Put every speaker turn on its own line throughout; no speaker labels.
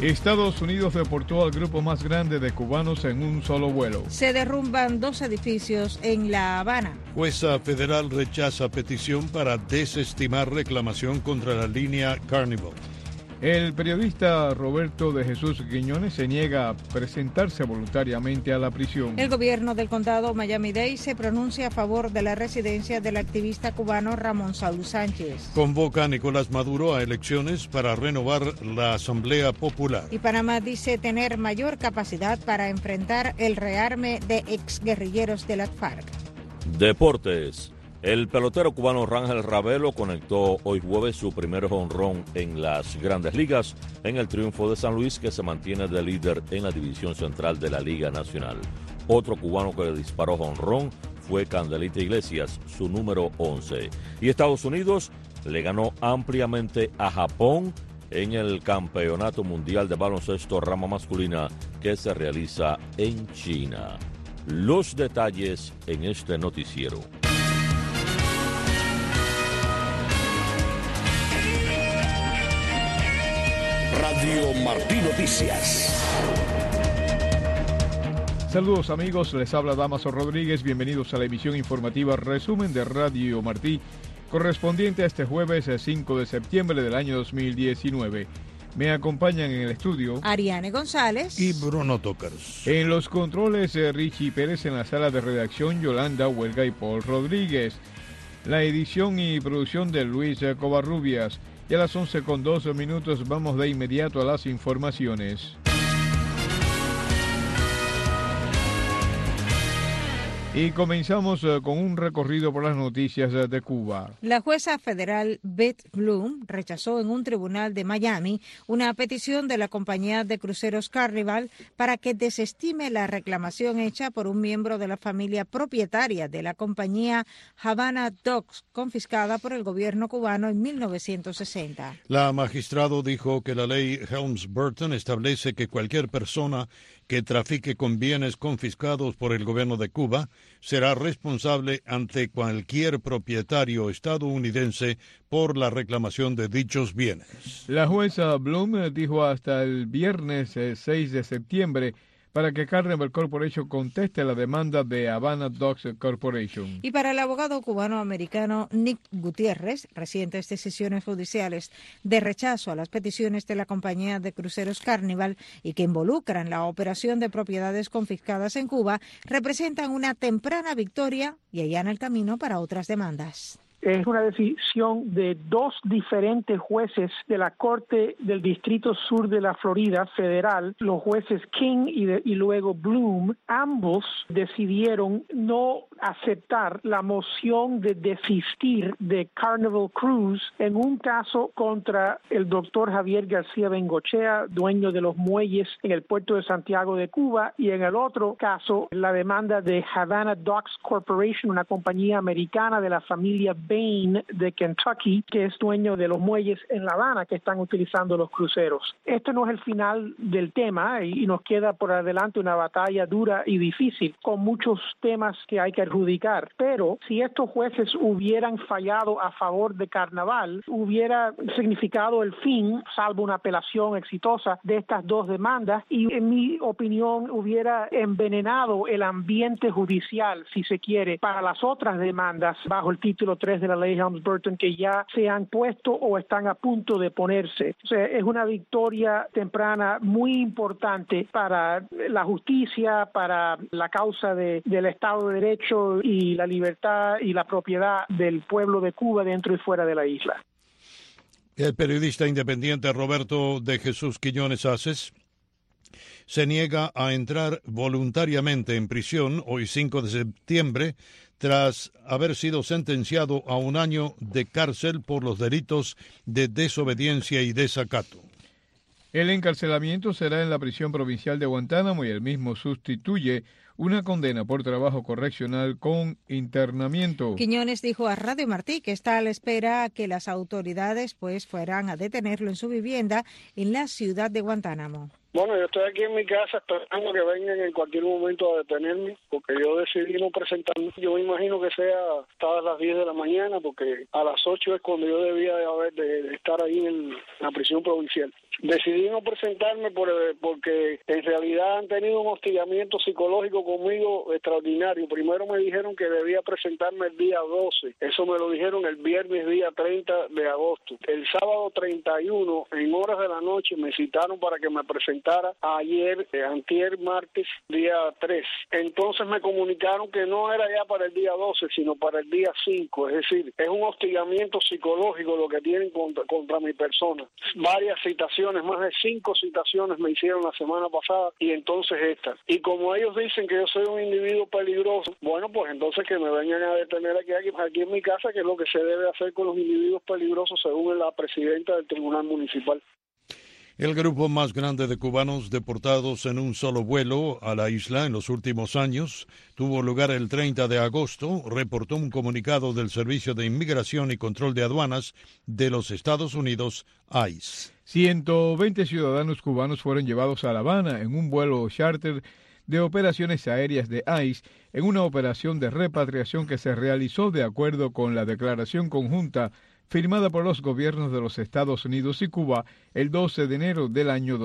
Estados Unidos deportó al grupo más grande de cubanos en un solo vuelo.
Se derrumban 2 edificios en La Habana.
Jueza federal rechaza petición para desestimar reclamación contra la línea Carnival.
El periodista Roberto de Jesús Quiñones se niega a presentarse voluntariamente a la prisión.
El gobierno del condado Miami-Dade se pronuncia a favor de la residencia del activista cubano Ramón Saúl Sánchez.
Convoca a Nicolás Maduro a elecciones para renovar la Asamblea Popular.
Y Panamá dice tener mayor capacidad para enfrentar el rearme de exguerrilleros de las FARC.
Deportes. El pelotero cubano Rangel Ravelo conectó hoy jueves su primer jonrón en las Grandes Ligas en el triunfo de San Luis, que se mantiene de líder en la división central de la Liga Nacional. Otro cubano que disparó jonrón fue Candelita Iglesias, su número 11. Y Estados Unidos le ganó ampliamente a Japón en el Campeonato Mundial de Baloncesto rama masculina que se realiza en China. Los detalles en este noticiero.
Radio Martí Noticias.
Saludos amigos, les habla Damaso Rodríguez, bienvenidos a la emisión informativa resumen de Radio Martí, correspondiente a este jueves 5 de septiembre del año 2019. Me acompañan en el estudio
Ariane González
y Bruno Tócaros.
En los controles Richie Pérez, en la sala de redacción Yolanda Huelga y Paul Rodríguez. La edición y producción de Luis Covarrubias. Y a las 11:02 vamos de inmediato a las informaciones. Y comenzamos con un recorrido por las noticias de Cuba.
La jueza federal Beth Bloom rechazó en un tribunal de Miami una petición de la compañía de cruceros Carnival para que desestime la reclamación hecha por un miembro de la familia propietaria de la compañía Havana Docks, confiscada por el gobierno cubano en 1960.
La magistrado dijo que la ley Helms-Burton establece que cualquier persona que trafique con bienes confiscados por el gobierno de Cuba será responsable ante cualquier propietario estadounidense por la reclamación de dichos bienes.
La jueza Bloom dijo hasta el viernes 6 de septiembre para que Carnival Corporation conteste la demanda de Havana Docks Corporation.
Y para el abogado cubano-americano Nick Gutiérrez, recientes decisiones judiciales de rechazo a las peticiones de la compañía de cruceros Carnival y que involucran la operación de propiedades confiscadas en Cuba representan una temprana victoria y allanan el camino para otras demandas.
Es una decisión de 2 diferentes jueces de la Corte del Distrito Sur de la Florida Federal, los jueces King y luego Bloom. Ambos decidieron no aceptar la moción de desistir de Carnival Cruise en un caso contra el doctor Javier García Bengochea, dueño de los muelles en el puerto de Santiago de Cuba, y en el otro caso la demanda de Havana Docks Corporation, una compañía americana de la familia Bain de Kentucky, que es dueño de los muelles en La Habana que están utilizando los cruceros. Esto no es el final del tema y nos queda por adelante una batalla dura y difícil con muchos temas que hay que adjudicar, pero si estos jueces hubieran fallado a favor de Carnival, hubiera significado el fin, salvo una apelación exitosa, de estas 2 demandas y en mi opinión hubiera envenenado el ambiente judicial, si se quiere, para las otras demandas bajo el título 3 de la ley Helms-Burton que ya se han puesto o están a punto de ponerse. O sea, es una victoria temprana muy importante para la justicia, para la causa del Estado de Derecho y la libertad y la propiedad del pueblo de Cuba dentro y fuera de la isla.
El periodista independiente Roberto de Jesús Quiñones Aces se niega a entrar voluntariamente en prisión hoy 5 de septiembre tras haber sido sentenciado a 1 año de cárcel por los delitos de desobediencia y desacato.
El encarcelamiento será en la prisión provincial de Guantánamo y el mismo sustituye una condena por trabajo correccional con internamiento.
Quiñones dijo a Radio Martí que está a la espera que las autoridades fueran a detenerlo en su vivienda en la ciudad de Guantánamo.
Bueno, yo estoy aquí en mi casa esperando que vengan en cualquier momento a detenerme, porque yo decidí no presentarme. Yo me imagino que sea hasta las 10 de la mañana, porque a las 8 es cuando yo debía de estar ahí en la prisión provincial. Decidí no presentarme porque en realidad han tenido un hostigamiento psicológico conmigo extraordinario. Primero me dijeron que debía presentarme el día 12. Eso me lo dijeron el viernes día 30 de agosto. El sábado 31, en horas de la noche, me citaron para que me presentara antier martes, día 3. Entonces me comunicaron que no era ya para el día 12, sino para el día 5. Es decir, es un hostigamiento psicológico lo que tienen contra mi persona. Varias citaciones. Más de 5 citaciones me hicieron la semana pasada y entonces esta. Y como ellos dicen que yo soy un individuo peligroso, bueno, pues entonces que me vengan a detener aquí en mi casa, que es lo que se debe hacer con los individuos peligrosos según la presidenta del Tribunal Municipal.
El grupo más grande de cubanos deportados en un solo vuelo a la isla en los últimos años tuvo lugar el 30 de agosto, reportó un comunicado del Servicio de Inmigración y Control de Aduanas de los Estados Unidos, ICE.
120 ciudadanos cubanos fueron llevados a La Habana en un vuelo charter de operaciones aéreas de ICE en una operación de repatriación que se realizó de acuerdo con la declaración conjunta firmada por los gobiernos de los Estados Unidos y Cuba el 12 de enero del año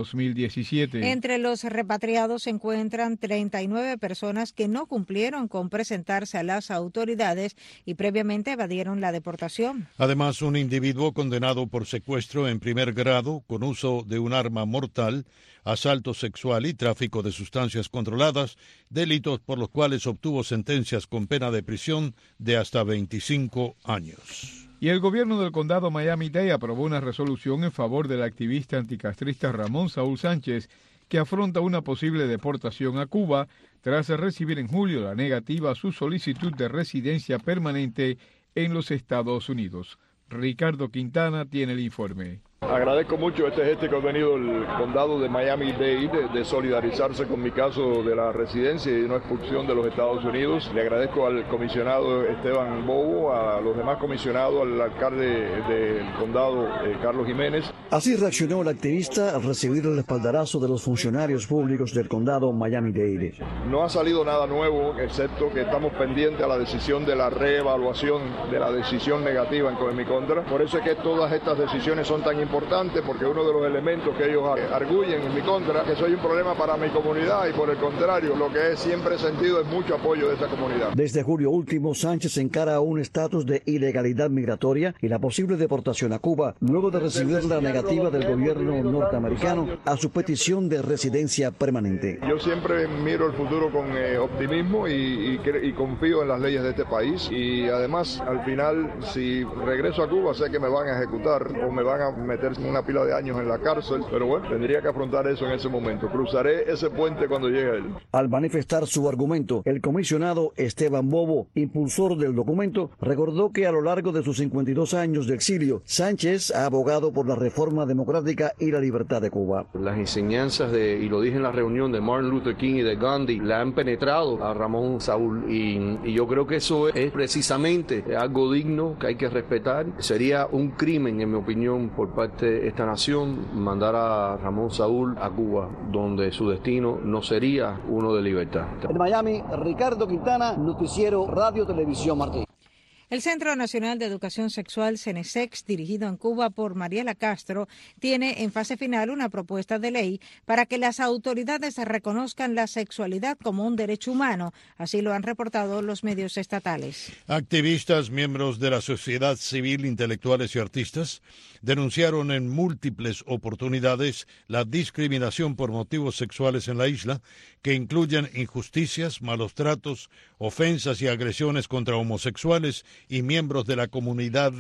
2017.
Entre los repatriados se encuentran 39 personas que no cumplieron con presentarse a las autoridades y previamente evadieron la deportación.
Además, un individuo condenado por secuestro en primer grado con uso de un arma mortal, asalto sexual y tráfico de sustancias controladas, delitos por los cuales obtuvo sentencias con pena de prisión de hasta 25 años.
Y el gobierno del condado Miami-Dade aprobó una resolución en favor del activista anticastrista Ramón Saúl Sánchez, que afronta una posible deportación a Cuba tras recibir en julio la negativa a su solicitud de residencia permanente en los Estados Unidos. Ricardo Quintana tiene el informe.
Agradezco mucho este gesto que ha venido el condado de Miami-Dade de solidarizarse con mi caso de la residencia y de no expulsión de los Estados Unidos. Le agradezco al comisionado Esteban Bobo, a los demás comisionados, al alcalde del condado Carlos Jiménez.
Así reaccionó el activista al recibir el espaldarazo de los funcionarios públicos del condado Miami-Dade.
No ha salido nada nuevo, excepto que estamos pendientes a la decisión de la reevaluación de la decisión negativa en mi contra. Por eso es que todas estas decisiones son tan importante, porque uno de los elementos que ellos arguyen en mi contra, que soy un problema para mi comunidad, y por el contrario, lo que siempre he sentido es mucho apoyo de esa comunidad.
Desde julio último, Sánchez encara un estatus de ilegalidad migratoria y la posible deportación a Cuba, luego de recibir la negativa del gobierno norteamericano a su petición de residencia permanente.
Yo siempre miro el futuro con optimismo y confío en las leyes de este país, y además, al final, si regreso a Cuba, sé que me van a ejecutar o me van a meter una pila de años en la cárcel, pero bueno, tendría que afrontar eso en ese momento. Cruzaré ese puente cuando llegue él.
Al manifestar su argumento, el comisionado Esteban Bobo, impulsor del documento, recordó que a lo largo de sus 52 años de exilio, Sánchez ha abogado por la reforma democrática y la libertad de Cuba.
Las enseñanzas y lo dije en la reunión de Martin Luther King y de Gandhi, le han penetrado a Ramón Saúl, y yo creo que eso es precisamente algo digno que hay que respetar. Sería un crimen, en mi opinión, por parte de esta nación, mandar a Ramón Saúl a Cuba, donde su destino no sería uno de libertad.
En Miami, Ricardo Quintana, Noticiero Radio Televisión Martín.
El Centro Nacional de Educación Sexual, CENESEX, dirigido en Cuba por Mariela Castro, tiene en fase final una propuesta de ley para que las autoridades reconozcan la sexualidad como un derecho humano. Así lo han reportado los medios estatales.
Activistas, miembros de la sociedad civil, intelectuales y artistas denunciaron en múltiples oportunidades la discriminación por motivos sexuales en la isla, que incluyen injusticias, malos tratos, ofensas y agresiones contra homosexuales y miembros de la comunidad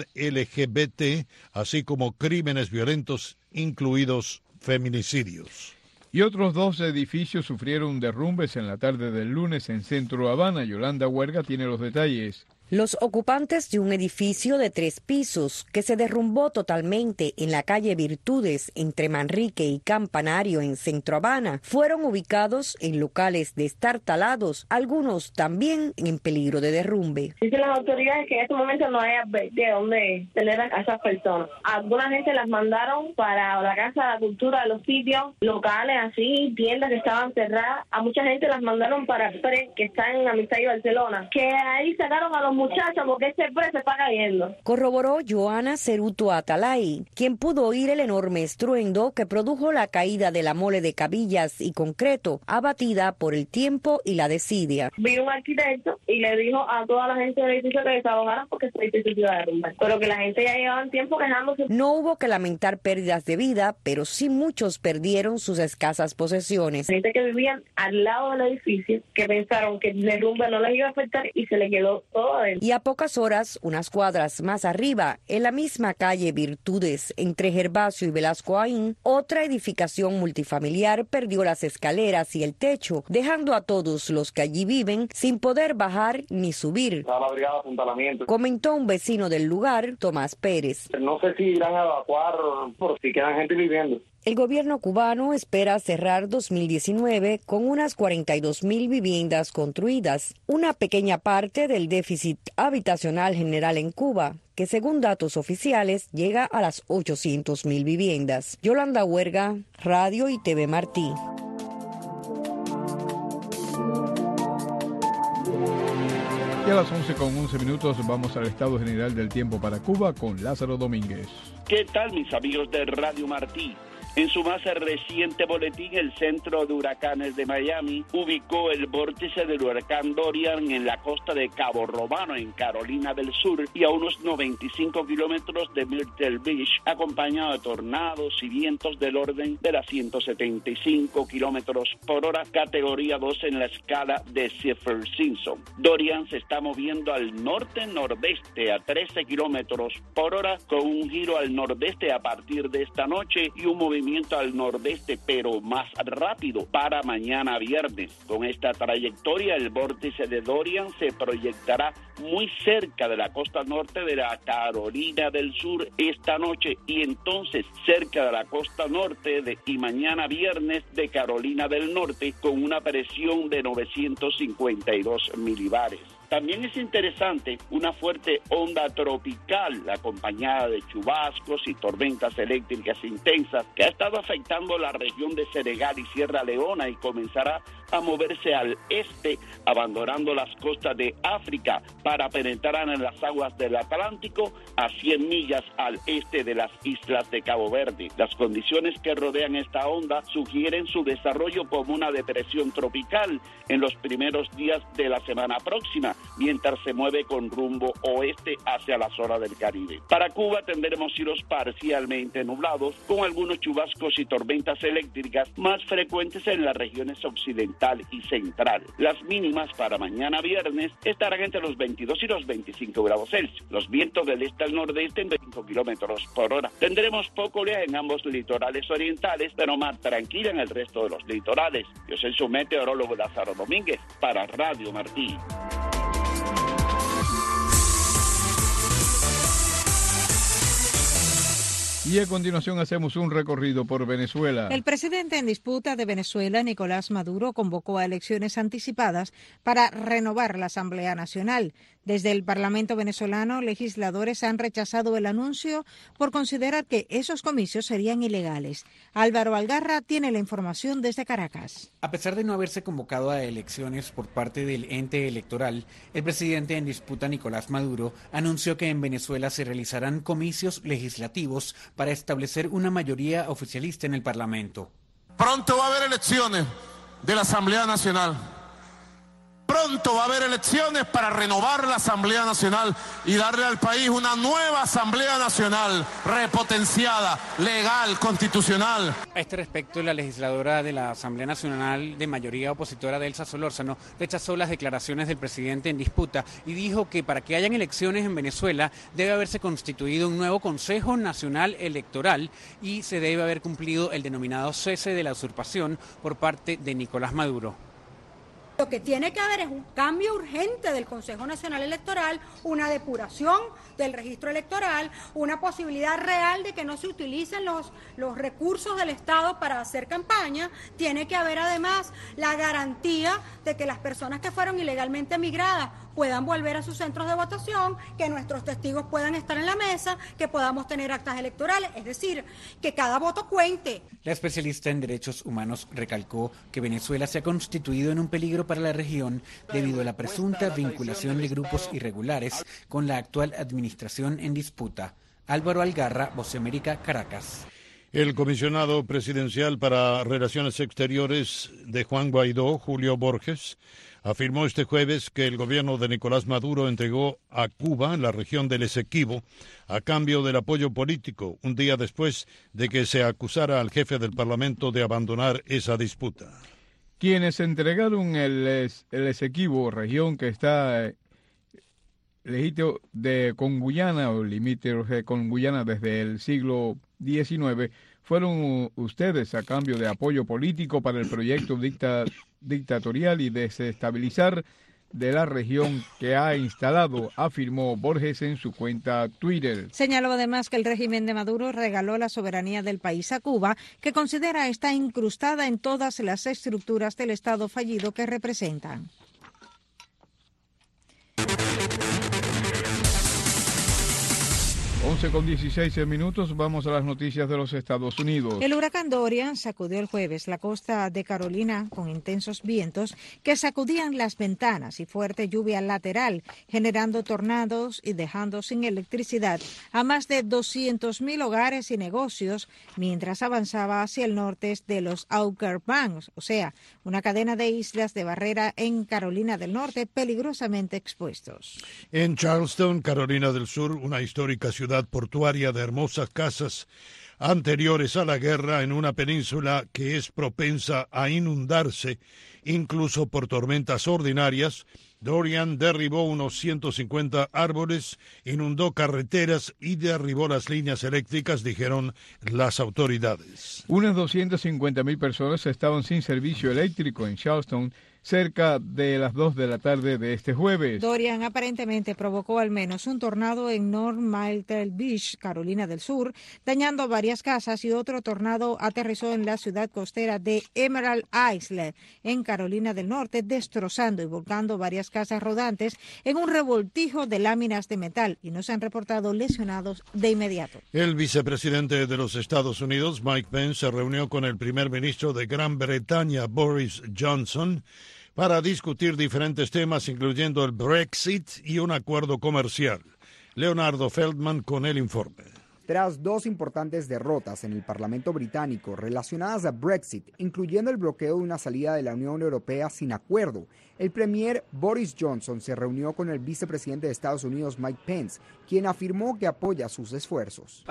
LGBT, así como crímenes violentos, incluidos feminicidios.
Y otros 2 edificios sufrieron derrumbes en la tarde del lunes en Centro Habana. Yolanda Huerga tiene los detalles.
Los ocupantes de un edificio de 3 pisos que se derrumbó totalmente en la calle Virtudes entre Manrique y Campanario en Centro Habana fueron ubicados en locales destartalados, algunos también en peligro de derrumbe.
Dicen las autoridades que en este momento no hay de dónde tener a esas personas. Alguna gente las mandaron para la Casa de la Cultura, los sitios locales así, tiendas que estaban cerradas. A mucha gente las mandaron para PRE, que está en Amistad y Barcelona, que ahí sacaron a los muchachos porque ese PRE se está cayendo.
Corroboró Joana Ceruto Atalay, quien pudo oír el enorme estruendo que produjo la caída de la mole de cabillas y concreto, abatida por el tiempo y la desidia.
Vino un arquitecto y le dijo a toda la gente del edificio que desahogaran porque ese edificio se iba a derrumbar. Pero que la gente ya llevaba tiempo quejándose.
No hubo que lamentar pérdidas de vida, pero sí muchos perdieron sus escasas posesiones.
Gente que vivían al lado del edificio, que pensaron que el derrumbe no les iba a afectar y se le quedó todo adentro.
Y a pocas horas, unas cuadras más arriba, en la misma calle Virtudes, entre Gervasio y Velasco Aín, otra edificación multifamiliar perdió las escaleras y el techo, dejando a todos los que allí viven sin poder bajar ni subir.
Está la brigada de apuntalamiento.
Comentó un vecino del lugar, Tomás Pérez.
No sé si irán a evacuar por si quedan gente viviendo.
El gobierno cubano espera cerrar 2019 con unas 42.000 viviendas construidas, una pequeña parte del déficit habitacional general en Cuba, que según datos oficiales llega a las 800.000 viviendas. Yolanda Huerga, Radio y TV Martí.
Y a las 11:11 vamos al estado general del tiempo para Cuba con Lázaro Domínguez.
¿Qué tal, mis amigos de Radio Martí? En su más reciente boletín, el Centro de Huracanes de Miami ubicó el vórtice del huracán Dorian en la costa de Cabo Romano, en Carolina del Sur, y a unos 95 kilómetros de Myrtle Beach, acompañado de tornados y vientos del orden de las 175 kilómetros por hora, categoría 2 en la escala de Saffir-Simpson. Dorian se está moviendo al norte-nordeste a 13 kilómetros por hora, con un giro al nordeste a partir de esta noche y un movimiento al nordeste, pero más rápido, para mañana viernes. Con esta trayectoria, el vórtice de Dorian se proyectará muy cerca de la costa norte de la Carolina del Sur esta noche y entonces cerca de la costa norte y mañana viernes de Carolina del Norte, con una presión de 952 milibares. También es interesante una fuerte onda tropical acompañada de chubascos y tormentas eléctricas intensas que ha estado afectando la región de Senegal y Sierra Leona y comenzará a moverse al este, abandonando las costas de África para penetrar en las aguas del Atlántico a 100 millas al este de las islas de Cabo Verde. Las condiciones que rodean esta onda sugieren su desarrollo como una depresión tropical en los primeros días de la semana próxima, mientras se mueve con rumbo oeste hacia la zona del Caribe. Para Cuba tendremos cielos parcialmente nublados, con algunos chubascos y tormentas eléctricas más frecuentes en las regiones occidentales y central. Las mínimas para mañana viernes estarán entre los 22 y los 25 grados Celsius. Los vientos del este al nordeste en 25 kilómetros por hora. Tendremos poco oleaje en ambos litorales orientales, pero más tranquila en el resto de los litorales. Yo soy su meteorólogo Lázaro Domínguez para Radio Martí.
Y a continuación hacemos un recorrido por Venezuela.
El presidente en disputa de Venezuela, Nicolás Maduro, convocó a elecciones anticipadas para renovar la Asamblea Nacional. Desde el Parlamento venezolano, legisladores han rechazado el anuncio por considerar que esos comicios serían ilegales. Álvaro Algarra tiene la información desde Caracas.
A pesar de no haberse convocado a elecciones por parte del ente electoral, el presidente en disputa, Nicolás Maduro, anunció que en Venezuela se realizarán comicios legislativos para establecer una mayoría oficialista en el Parlamento.
Pronto va a haber elecciones de la Asamblea Nacional. Pronto va a haber elecciones para renovar la Asamblea Nacional y darle al país una nueva Asamblea Nacional repotenciada, legal, constitucional.
A este respecto, la legisladora de la Asamblea Nacional de mayoría opositora, Delsa Solórzano, rechazó las declaraciones del presidente en disputa y dijo que para que hayan elecciones en Venezuela debe haberse constituido un nuevo Consejo Nacional Electoral y se debe haber cumplido el denominado cese de la usurpación por parte de Nicolás Maduro.
Lo que tiene que haber es un cambio urgente del Consejo Nacional Electoral, una depuración del registro electoral, una posibilidad real de que no se utilicen los recursos del Estado para hacer campaña. Tiene que haber además la garantía de que las personas que fueron ilegalmente migradas puedan volver a sus centros de votación, que nuestros testigos puedan estar en la mesa, que podamos tener actas electorales, es decir, que cada voto cuente.
La especialista en derechos humanos recalcó que Venezuela se ha constituido en un peligro para la región debido a la presunta vinculación de grupos irregulares con la actual administración en disputa. Álvaro Algarra, Voz de América, Caracas.
El comisionado presidencial para Relaciones Exteriores de Juan Guaidó, Julio Borges, afirmó este jueves que el gobierno de Nicolás Maduro entregó a Cuba la región del Esequibo a cambio del apoyo político, un día después de que se acusara al jefe del Parlamento de abandonar esa disputa.
Quienes entregaron el Esequibo, región que está legítimo con Guyana o limítrofe con Guyana desde el siglo XIX, fueron ustedes a cambio de apoyo político para el proyecto dictatorial y desestabilizar de la región que ha instalado, afirmó Borges en su cuenta Twitter.
Señaló además que el régimen de Maduro regaló la soberanía del país a Cuba, que considera está incrustada en todas las estructuras del Estado fallido que representan.
11:16 vamos a las noticias de los Estados Unidos.
El huracán Dorian sacudió el jueves la costa de Carolina con intensos vientos que sacudían las ventanas y fuerte lluvia lateral, generando tornados y dejando sin electricidad a más de 200,000 hogares y negocios mientras avanzaba hacia el norte de los Outer Banks, o sea, una cadena de islas de barrera en Carolina del Norte peligrosamente expuestos.
En Charleston, Carolina del Sur, una histórica ciudad portuaria de hermosas casas anteriores a la guerra en una península que es propensa a inundarse, incluso por tormentas ordinarias, Dorian derribó unos 150 árboles, inundó carreteras y derribó las líneas eléctricas, dijeron las autoridades.
Unas 250,000 personas estaban sin servicio eléctrico en Charleston cerca de las 2 de la tarde de este jueves.
Dorian aparentemente provocó al menos un tornado en North Myrtle Beach, Carolina del Sur, dañando varias casas, y otro tornado aterrizó en la ciudad costera de Emerald Isle, en Carolina del Norte, destrozando y volcando varias casas rodantes en un revoltijo de láminas de metal, y no se han reportado lesionados de inmediato.
El vicepresidente de los Estados Unidos, Mike Pence, se reunió con el primer ministro de Gran Bretaña, Boris Johnson, para discutir diferentes temas, incluyendo el Brexit y un acuerdo comercial. Leonardo Feldman con el informe.
Tras dos importantes derrotas en el Parlamento británico relacionadas a Brexit, incluyendo el bloqueo de una salida de la Unión Europea sin acuerdo, el premier Boris Johnson se reunió con el vicepresidente de Estados Unidos, Mike Pence, quien afirmó que apoya sus esfuerzos.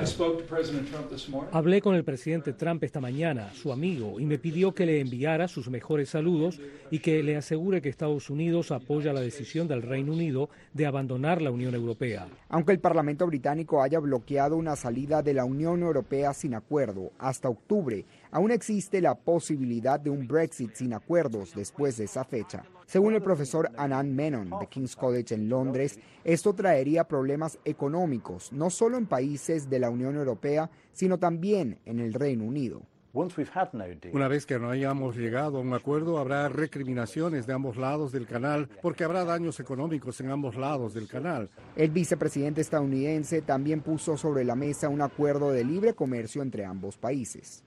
Hablé con el presidente Trump esta mañana, su amigo, y me pidió que le enviara sus mejores saludos y que le asegure que Estados Unidos apoya la decisión del Reino Unido de abandonar la Unión Europea.
Aunque el Parlamento británico haya bloqueado una salida de la Unión Europea sin acuerdo hasta octubre, aún existe la posibilidad de un Brexit sin acuerdos después de esa fecha. Según el profesor Anand Menon de King's College en Londres, esto traería problemas económicos, no solo en países de la Unión Europea, sino también en el Reino Unido.
Una vez que no hayamos llegado a un acuerdo, habrá recriminaciones de ambos lados del canal, porque habrá daños económicos en ambos lados del canal.
El vicepresidente estadounidense también puso sobre la mesa un acuerdo de libre comercio entre ambos países.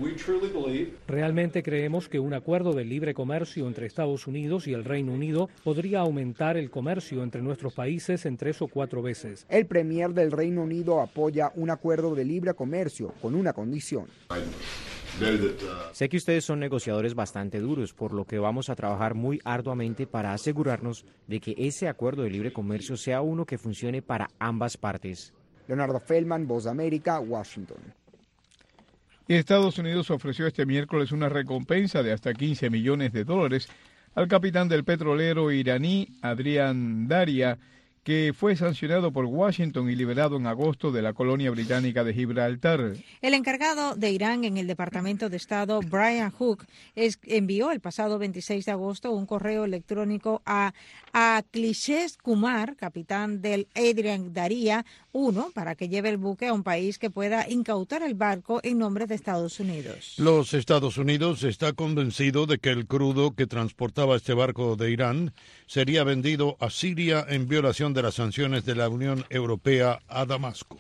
Realmente creemos que un acuerdo de libre comercio entre Estados Unidos y el Reino Unido podría aumentar el comercio entre nuestros países en 3 o 4 veces.
El premier del Reino Unido apoya un acuerdo de libre comercio con una condición.
Sé que ustedes son negociadores bastante duros, por lo que vamos a trabajar muy arduamente para asegurarnos de que ese acuerdo de libre comercio sea uno que funcione para ambas partes.
Leonardo Feldman, Voz de América, Washington.
Estados Unidos ofreció este miércoles una recompensa de hasta $15 millones al capitán del petrolero iraní Adrian Daria, que fue sancionado por Washington y liberado en agosto de la colonia británica de Gibraltar.
El encargado de Irán en el Departamento de Estado, Brian Hook, envió el pasado 26 de agosto un correo electrónico a Akhilesh Kumar, capitán del Adrian Darya 1, para que lleve el buque a un país que pueda incautar el barco en nombre de Estados Unidos.
Los Estados Unidos está convencido de que el crudo que transportaba este barco de Irán sería vendido a Siria en violación de las sanciones de la Unión Europea a Damasco.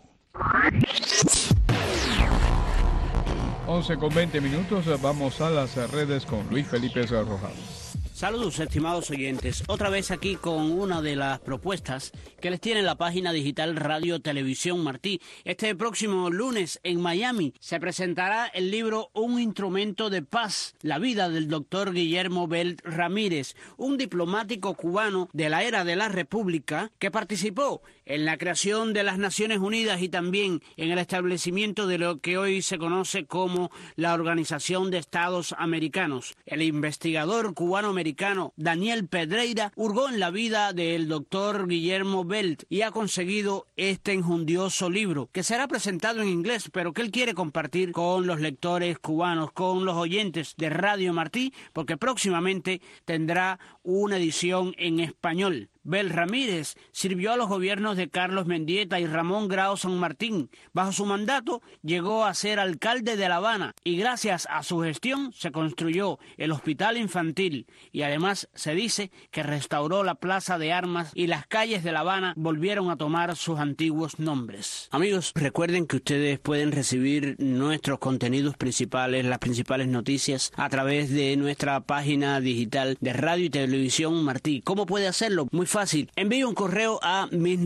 11:20, vamos a las redes con Luis Felipe Rojas.
Saludos, estimados oyentes. Otra vez aquí con una de las propuestas que les tiene la página digital Radio Televisión Martí. Este próximo lunes en Miami se presentará el libro Un instrumento de paz, la vida del doctor Guillermo Belt Ramírez, un diplomático cubano de la era de la República que participó en la creación de las Naciones Unidas y también en el establecimiento de lo que hoy se conoce como la Organización de Estados Americanos. El investigador cubano-americano Daniel Pedreira hurgó en la vida del doctor Guillermo Belt y ha conseguido este enjundioso libro que será presentado en inglés, pero que él quiere compartir con los lectores cubanos, con los oyentes de Radio Martí, porque próximamente tendrá una edición en español. Belt Ramírez sirvió a los gobiernos de Carlos Mendieta y Ramón Grau San Martín. Bajo su mandato llegó a ser alcalde de La Habana y gracias a su gestión se construyó el hospital infantil y además se dice que restauró la plaza de armas y las calles de La Habana volvieron a tomar sus antiguos nombres. Amigos, recuerden que ustedes pueden recibir nuestros contenidos principales, las principales noticias a través de nuestra página digital de Radio y Televisión Martí. ¿Cómo puede hacerlo? Muy fácil. Envíe un correo a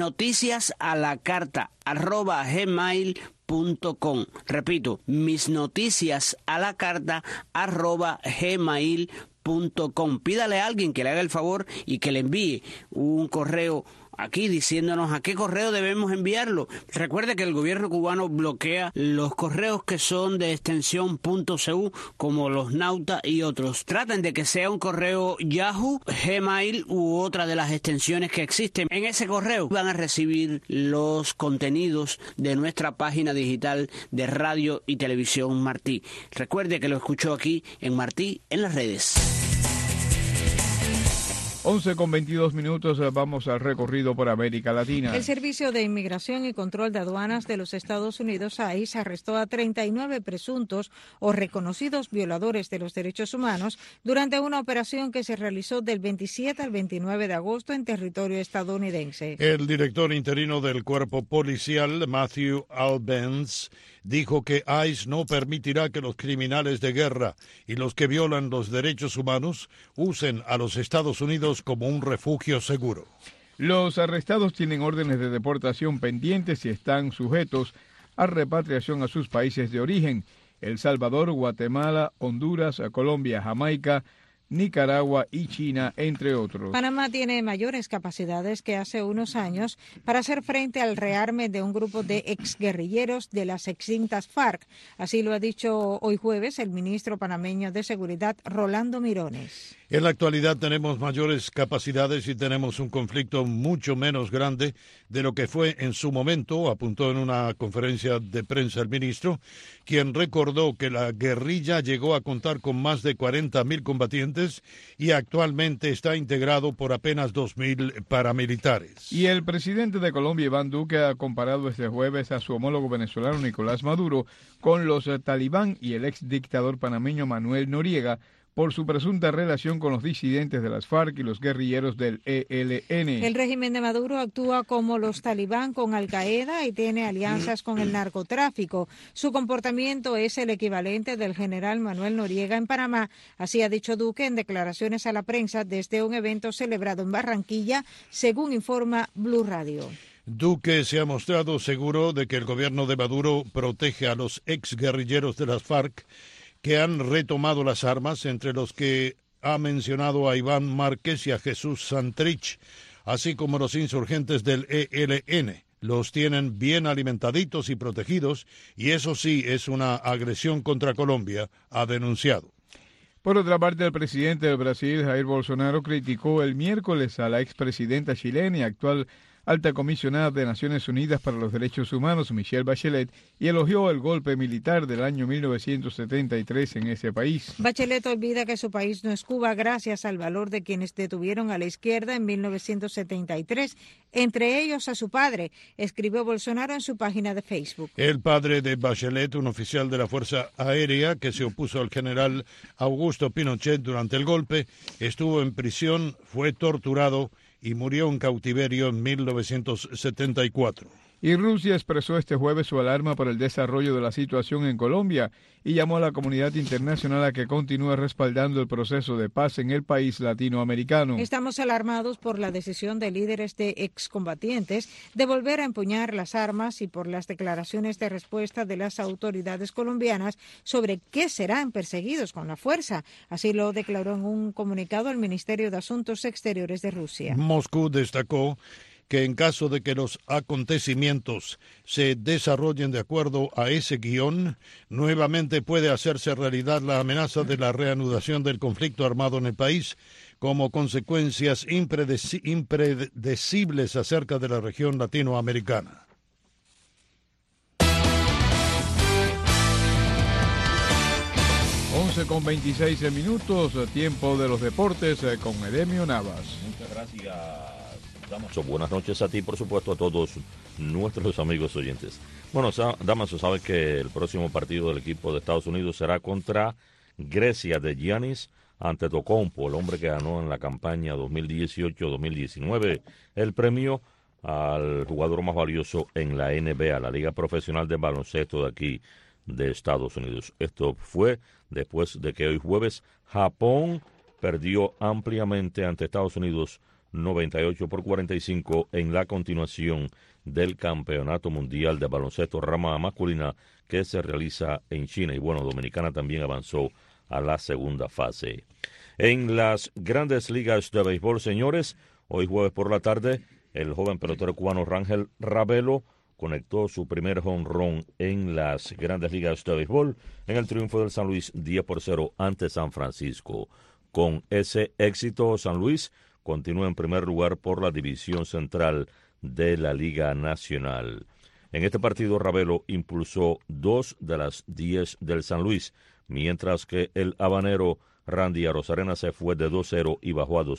misnoticiasalacarta@gmail.com. Repito, misnoticiasalacarta@gmail.com. Pídale a alguien que le haga el favor y que le envíe un correo aquí diciéndonos a qué correo debemos enviarlo. Recuerde que el gobierno cubano bloquea los correos que son de extensión .cu, como los Nauta y otros. Traten de que sea un correo Yahoo, Gmail u otra de las extensiones que existen. En ese correo van a recibir los contenidos de nuestra página digital de Radio y Televisión Martí. Recuerde que lo escuchó aquí en Martí en las redes.
11:22, vamos al recorrido por América Latina.
El Servicio de Inmigración y Control de Aduanas de los Estados Unidos, ICE, arrestó a 39 presuntos o reconocidos violadores de los derechos humanos durante una operación que se realizó del 27 al 29 de agosto en territorio estadounidense.
El director interino del cuerpo policial, Matthew Albence, dijo que ICE no permitirá que los criminales de guerra y los que violan los derechos humanos usen a los Estados Unidos como un refugio seguro.
Los arrestados tienen órdenes de deportación pendientes y están sujetos a repatriación a sus países de origen: El Salvador, Guatemala, Honduras, Colombia, Jamaica, Nicaragua y China, entre otros.
Panamá tiene mayores capacidades que hace unos años para hacer frente al rearme de un grupo de exguerrilleros de las extintas FARC. Así lo ha dicho hoy jueves el ministro panameño de Seguridad, Rolando Mirones.
En la actualidad tenemos mayores capacidades y tenemos un conflicto mucho menos grande de lo que fue en su momento, apuntó en una conferencia de prensa el ministro, quien recordó que la guerrilla llegó a contar con más de 40.000 combatientes y actualmente está integrado por apenas 2.000 paramilitares.
Y el presidente de Colombia, Iván Duque, ha comparado este jueves a su homólogo venezolano Nicolás Maduro con los talibán y el ex dictador panameño Manuel Noriega por su presunta relación con los disidentes de las FARC y los guerrilleros del ELN.
El régimen de Maduro actúa como los talibán con Al-Qaeda y tiene alianzas con el narcotráfico. Su comportamiento es el equivalente del general Manuel Noriega en Panamá, así ha dicho Duque en declaraciones a la prensa desde un evento celebrado en Barranquilla, según informa Blue Radio.
Duque se ha mostrado seguro de que el gobierno de Maduro protege a los exguerrilleros de las FARC que han retomado las armas, entre los que ha mencionado a Iván Márquez y a Jesús Santrich, así como los insurgentes del ELN. Los tienen bien alimentaditos y protegidos, y eso sí es una agresión contra Colombia, ha denunciado.
Por otra parte, el presidente del Brasil, Jair Bolsonaro, criticó el miércoles a la expresidenta chilena y actual alta comisionada de Naciones Unidas para los Derechos Humanos, Michelle Bachelet, y elogió el golpe militar del año 1973 en ese país.
Bachelet olvida que su país no es Cuba gracias al valor de quienes detuvieron a la izquierda en 1973, entre ellos a su padre, escribió Bolsonaro en su página de Facebook.
El padre de Bachelet, un oficial de la Fuerza Aérea que se opuso al general Augusto Pinochet durante el golpe, estuvo en prisión, fue torturado y murió en cautiverio en 1974.
Y Rusia expresó este jueves su alarma por el desarrollo de la situación en Colombia y llamó a la comunidad internacional a que continúe respaldando el proceso de paz en el país latinoamericano.
Estamos alarmados por la decisión de líderes de excombatientes de volver a empuñar las armas y por las declaraciones de respuesta de las autoridades colombianas sobre qué serán perseguidos con la fuerza. Así lo declaró en un comunicado el Ministerio de Asuntos Exteriores de Rusia.
Moscú destacó que en caso de que los acontecimientos se desarrollen de acuerdo a ese guión, nuevamente puede hacerse realidad la amenaza de la reanudación del conflicto armado en el país, como consecuencias impredecibles acerca de la región latinoamericana.
Con 26 minutos, tiempo de los deportes con Edemio Navas.
Muchas gracias. Damaso, buenas noches a ti, por supuesto, a todos nuestros amigos oyentes. Bueno, Damaso, sabe que el próximo partido del equipo de Estados Unidos será contra Grecia de Giannis Antetokounmpo, el hombre que ganó en la campaña 2018-2019 el premio al jugador más valioso en la NBA, la Liga Profesional de Baloncesto de aquí de Estados Unidos. Esto fue después de que hoy jueves Japón perdió ampliamente ante Estados Unidos 98-45 en la continuación del Campeonato Mundial de Baloncesto rama masculina que se realiza en China. Y bueno, Dominicana también avanzó a la segunda fase. En las grandes ligas de béisbol, señores, hoy jueves por la tarde, el joven pelotero cubano Rangel Ravelo conectó su primer home run en las grandes ligas de béisbol en el triunfo del San Luis 10-0 ante San Francisco. Con ese éxito, San Luis continúa en primer lugar por la división central de la Liga Nacional. En este partido, Ravelo impulsó 2 de las 10 del San Luis, mientras que el habanero Randy Arozarena se fue de 2-0 y bajó a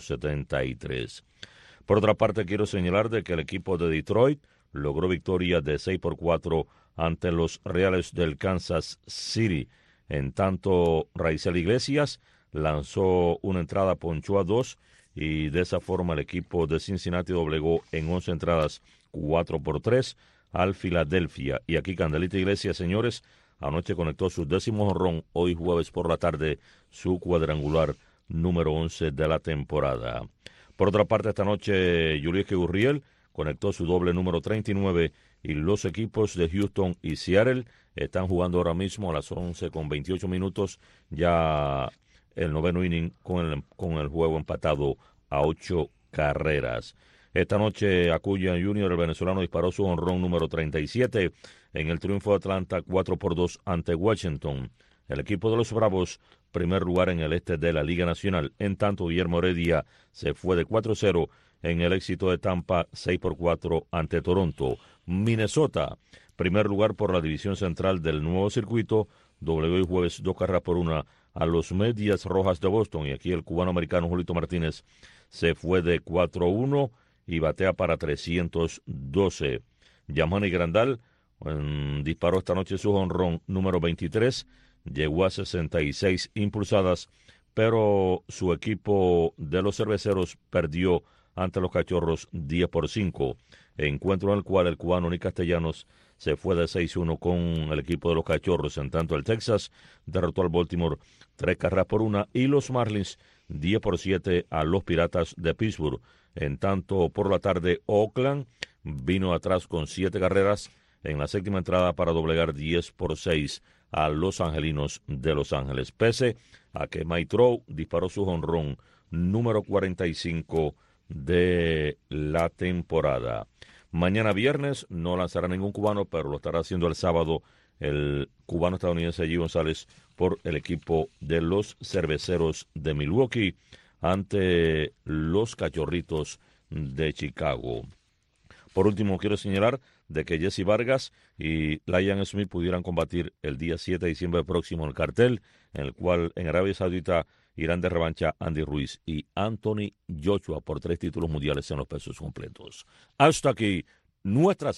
273. Por otra parte, quiero señalar de que el equipo de Detroit logró victoria de 6-4 ante los Reales del Kansas City. En tanto, Raisel Iglesias lanzó una entrada, ponchó a 2, y de esa forma el equipo de Cincinnati doblegó en 11 entradas 4-3 al Filadelfia. Y aquí Candelita Iglesias, señores, anoche conectó su 10º jonrón, hoy jueves por la tarde su cuadrangular número 11 de la temporada. Por otra parte, esta noche Yulieski Gurriel conectó su doble número 39 y los equipos de Houston y Seattle están jugando ahora mismo a las 11:28, ya el noveno inning con el juego empatado a 8 carreras. Esta noche Acuña Jr., el venezolano, disparó su jonrón número 37 en el triunfo de Atlanta 4-2 ante Washington. El equipo de los Bravos, primer lugar en el este de la Liga Nacional. En tanto, Guillermo Heredia se fue de 4-0 en el éxito de Tampa 6-4 ante Toronto. Minnesota, primer lugar por la división central del nuevo circuito, doblegó hoy jueves 2-1 a los Medias Rojas de Boston. Y aquí el cubano-americano Julito Martínez se fue de 4-1 y batea para 312. Yamani Grandal disparó esta noche su jonrón número 23, llegó a 66 impulsadas, pero su equipo de los Cerveceros perdió ante los Cachorros 10-5, encuentro en el cual el cubano Nick Castellanos se fue de 6-1 con el equipo de los Cachorros. En tanto, el Texas derrotó al Baltimore 3-1 y los Marlins 10-7 a los Piratas de Pittsburgh. En tanto, por la tarde, Oakland vino atrás con 7 carreras en la séptima entrada para doblegar 10-6 a los Angelinos de Los Ángeles. Pese a que Mike Trout disparó su jonrón número 45 de la temporada. Mañana viernes no lanzará ningún cubano, pero lo estará haciendo el sábado el cubano estadounidense G. González por el equipo de los Cerveceros de Milwaukee ante los Cachorritos de Chicago. Por último, quiero señalar de que Jesse Vargas y Liam Smith pudieran combatir el día 7 de diciembre próximo en el cartel, en el cual en Arabia Saudita irán de revancha Andy Ruiz y Anthony Joshua por 3 títulos mundiales en los pesos completos. Hasta aquí nuestras